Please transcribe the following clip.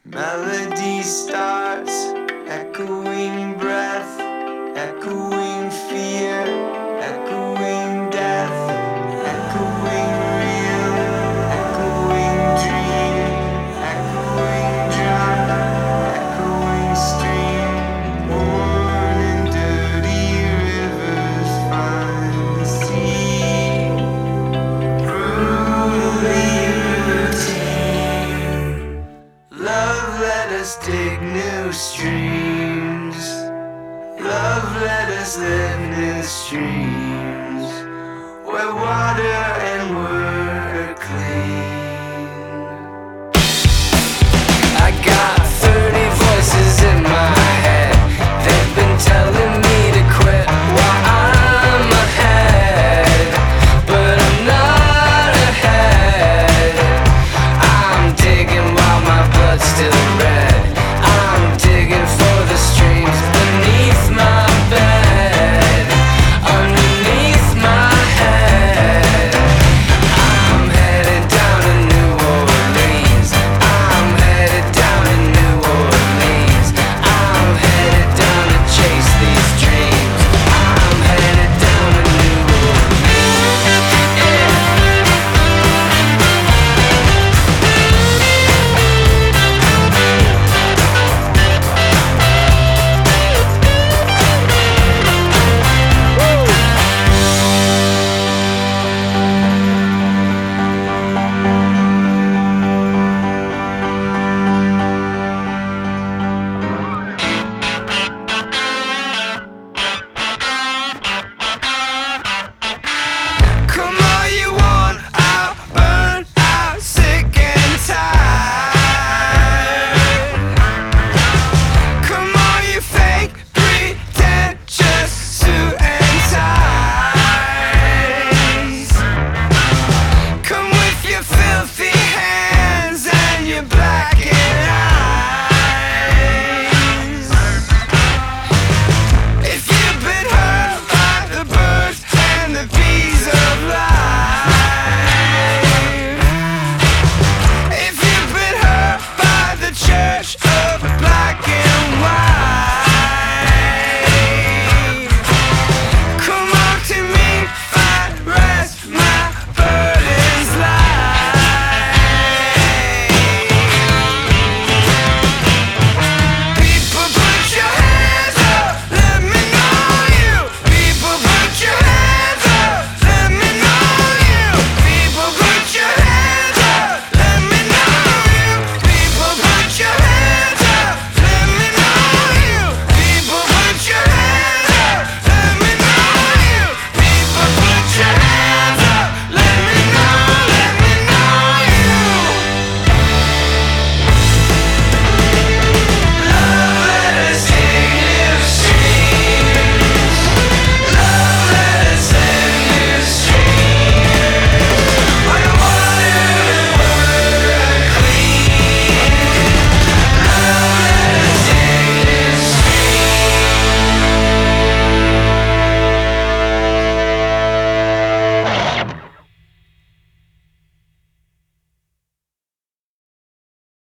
Melody starts, echoing breath, echoing fear, echoing death, echoing real, echoing dream, echoing drum, echoing stream. Worn and dirty rivers find the sea, brutally routine. Love, let us dig new streams. Love, let us live new streams where water